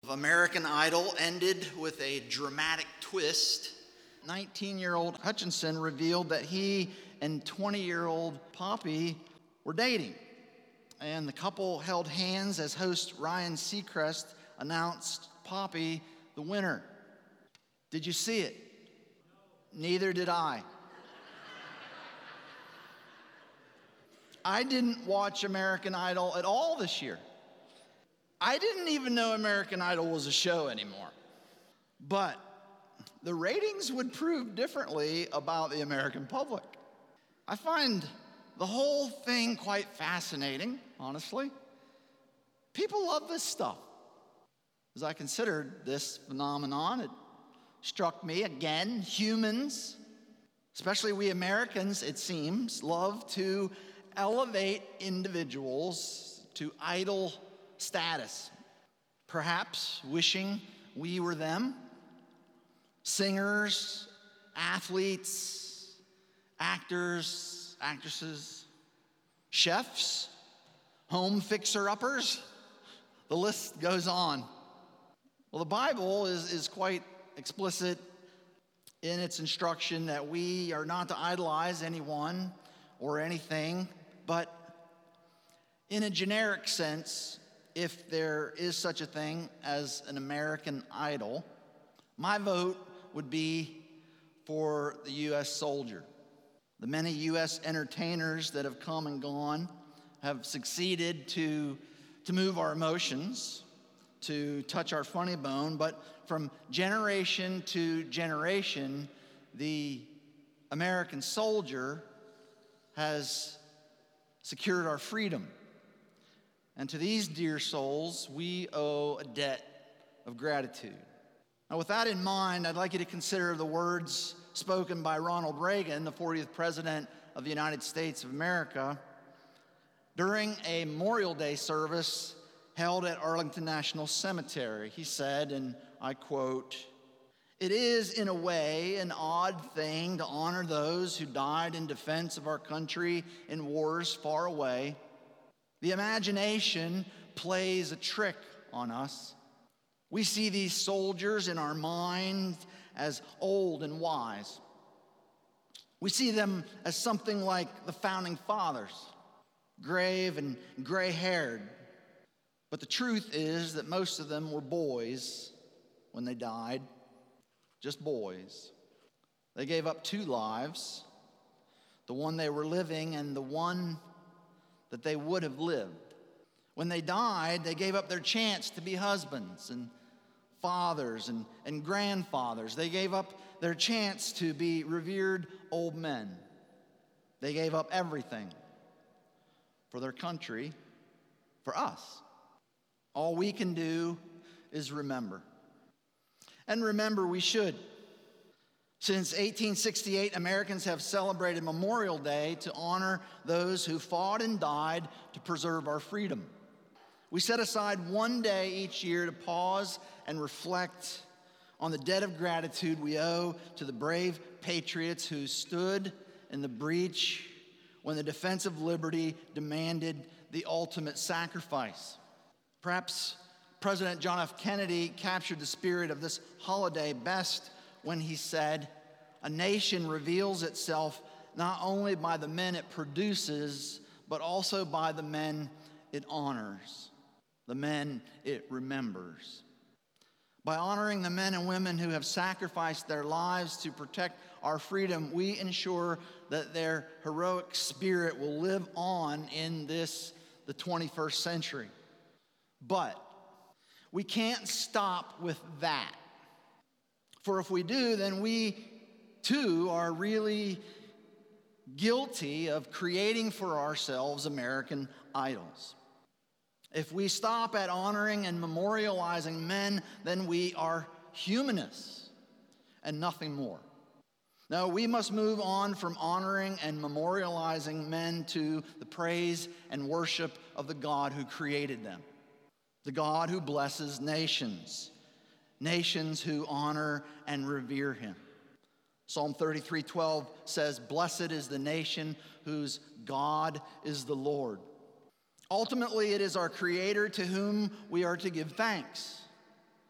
American Idol ended with a dramatic twist. 19-year-old Hutchinson revealed that he and 20-year-old Poppy were dating. And the couple held hands as host Ryan Seacrest announced Poppy the winner. Did you see it? Neither did I. I didn't watch American Idol at all this year. I didn't even know American Idol was a show anymore. But the ratings would prove differently about the American public. I find the whole thing quite fascinating, honestly. People love this stuff. As I considered this phenomenon, it struck me again, humans, especially we Americans, it seems, love to elevate individuals to idol status, perhaps wishing we were them. Singers, athletes, actors, actresses, chefs, home fixer-uppers, the list goes on. Well, the Bible is quite explicit in its instruction that we are not to idolize anyone or anything, but in a generic sense, if there is such a thing as an American Idol, my vote would be for the U.S. soldier. The many U.S. entertainers that have come and gone have succeeded to move our emotions, to touch our funny bone, but from generation to generation, the American soldier has secured our freedom. And to these dear souls, we owe a debt of gratitude. Now, with that in mind, I'd like you to consider the words spoken by Ronald Reagan, the 40th President of the United States of America, during a Memorial Day service held at Arlington National Cemetery. He said, and I quote, "It is, in a way, an odd thing to honor those who died in defense of our country in wars far away. The imagination plays a trick on us. We see these soldiers in our mind as old and wise. We see them as something like the founding fathers, grave and gray-haired. But the truth is that most of them were boys when they died, just boys. They gave up two lives, the one they were living and the one that they would have lived. When they died, they gave up their chance to be husbands and fathers and grandfathers. They gave up their chance to be revered old men. They gave up everything for their country, for us. All we can do is remember. And remember we should. Since 1868, Americans have celebrated Memorial Day to honor those who fought and died to preserve our freedom. We set aside one day each year to pause and reflect on the debt of gratitude we owe to the brave patriots who stood in the breach when the defense of liberty demanded the ultimate sacrifice. Perhaps President John F. Kennedy captured the spirit of this holiday best when he said, "A nation reveals itself not only by the men it produces, but also by the men it honors, the men it remembers." By honoring the men and women who have sacrificed their lives to protect our freedom, we ensure that their heroic spirit will live on in the 21st century. But we can't stop with that. For if we do, then we too are really guilty of creating for ourselves American idols. If we stop at honoring and memorializing men, then we are humanists and nothing more. No, we must move on from honoring and memorializing men to the praise and worship of the God who created them, the God who blesses nations, nations who honor and revere him. Psalm 33:12 says, "Blessed is the nation whose God is the Lord." Ultimately, it is our Creator to whom we are to give thanks.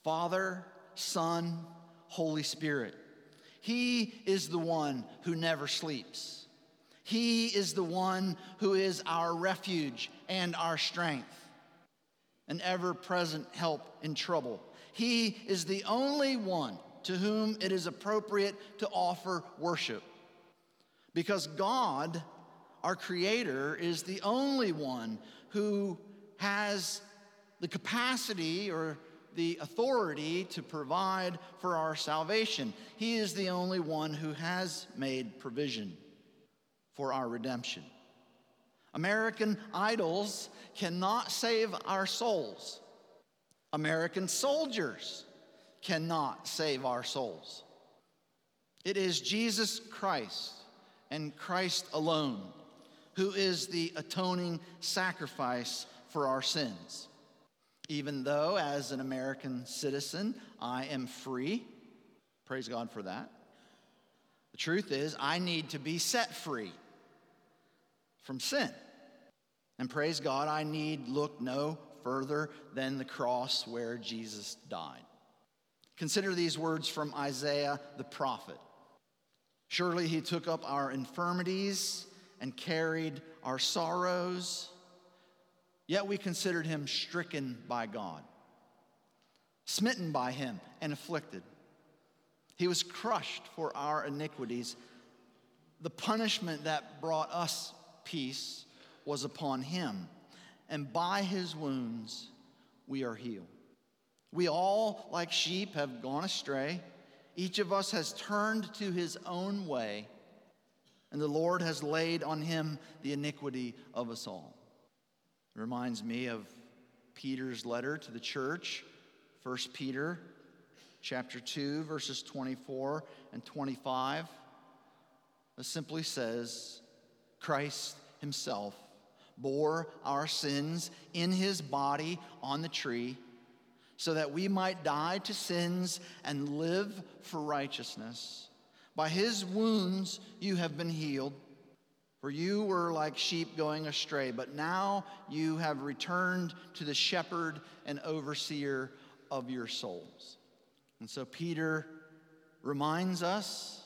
Father, Son, Holy Spirit. He is the one who never sleeps. He is the one who is our refuge and our strength, an ever-present help in trouble. He is the only one to whom it is appropriate to offer worship, because God, our Creator, is the only one who has the capacity or the authority to provide for our salvation. He is the only one who has made provision for our redemption. American idols cannot save our souls. American soldiers cannot save our souls. It is Jesus Christ and Christ alone who is the atoning sacrifice for our sins. Even though, as an American citizen, I am free, praise God for that. The truth is, I need to be set free from sin. And praise God, I need look no further than the cross where Jesus died. Consider these words from Isaiah the prophet. Surely he took up our infirmities and carried our sorrows, yet we considered him stricken by God, smitten by him and afflicted. He was crushed for our iniquities. The punishment that brought us peace was upon him, and by his wounds we are healed. We all, like sheep, have gone astray. Each of us has turned to his own way, and the Lord has laid on him the iniquity of us all. It reminds me of Peter's letter to the church, 1 Peter chapter 2, verses 24 and 25. It simply says, Christ himself bore our sins in his body on the tree, so that we might die to sins and live for righteousness. By his wounds you have been healed, for you were like sheep going astray, but now you have returned to the shepherd and overseer of your souls. And so Peter reminds us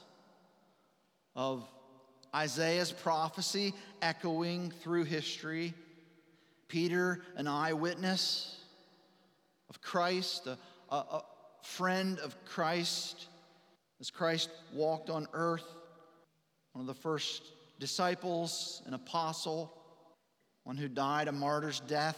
of Isaiah's prophecy echoing through history. Peter, an eyewitness of Christ, a friend of Christ, as Christ walked on earth, one of the first disciples, an apostle, one who died a martyr's death,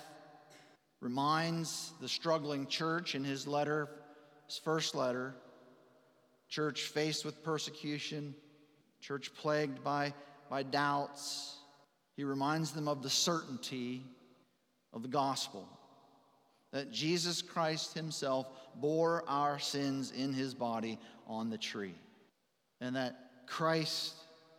reminds the struggling church in his letter, his first letter, church faced with persecution, church plagued by doubts. He reminds them of the certainty of the gospel, that Jesus Christ himself bore our sins in his body on the tree, and that Christ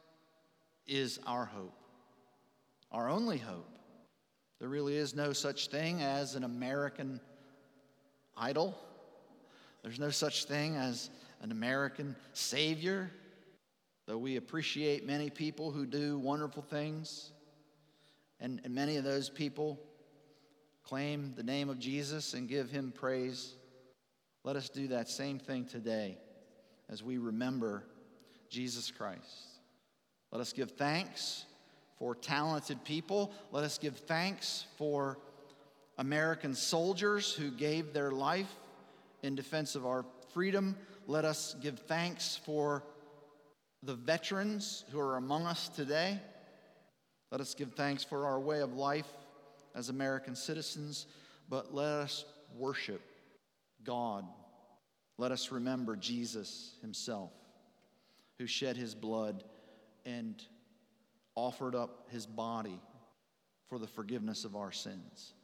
is our hope, our only hope. There really is no such thing as an American idol. There's no such thing as an American Savior, though we appreciate many people who do wonderful things, and many of those people claim the name of Jesus and give him praise. Let us do that same thing today as we remember Jesus Christ. Let us give thanks for talented people. Let us give thanks for American soldiers who gave their life in defense of our freedom. Let us give thanks for the veterans who are among us today. Let us give thanks for our way of life as American citizens, but let us worship God. Let us remember Jesus himself, who shed his blood and offered up his body for the forgiveness of our sins.